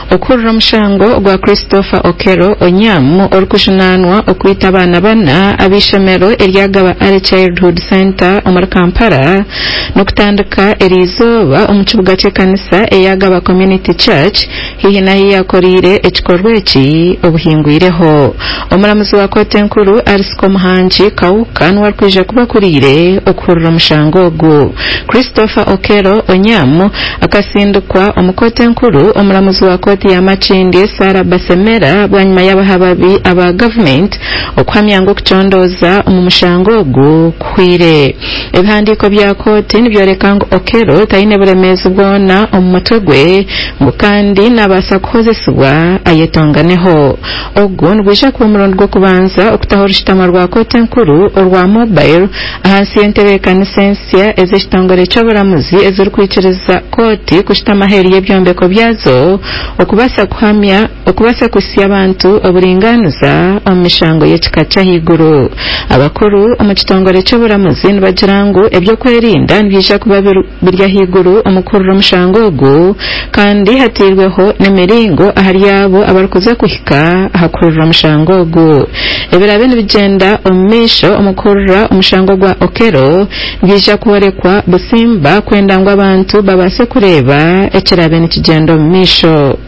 okurra mushango gwa Christopher Okero Onyamu orukushinanwa okwita abana bana abishemero eryagaba ari Childhood Center omuri Kampala nokutandika erizoba omukibuga ky'ekanisa eyagaba Community Church hihi nahi yakorire ekikorwa eki obuhingwireho omuramuzi wa kote nkuru Arisco Muhangi Kauka nwarkwije kubakurire okurra mushango ogwo Christopher Okero Onyamu akasindukwa omukote nkuru omuramuzi wa kote ya Machindi Sara Basemera bwanyuma y'abahababi aba government okuhamyango kuchondoza omumushango ogwo kuhire ebihandiko bya kote nibyoreka ngo Okero taine buremezo bwona omumutwe gwe ngo kandi nabasa kuhozesibwa ayetonganeho ogwo nibwisha kuba umurundi gwo kubanza okutaho orushitama rwa kote nkuru orwa mobile ahansi y'entebekanisa ez'ekitongole ky'oburamuzi ezirikwikiriza koti kushitama heri y'ebyombeko byazo okubasa kusya abantu oburinganuza omu mishango y'ekika ky'ahaiguru abakuru omu kitongole ky'oburamuzi nibagira ngu ebyo kwerinda nibija kuba biri ahaiguru omukurura omushango ogwo kandi hatirweho n'emiringo ahari abo abarikuza kuhika ahakurura omushango ogwo ebirabe nibigenda omu maisho omukurura omushango gwa Okero nibija kuhorekwa busimba kwenda ngu abantu babase kureeba ekirabe nikigenda omu maisho.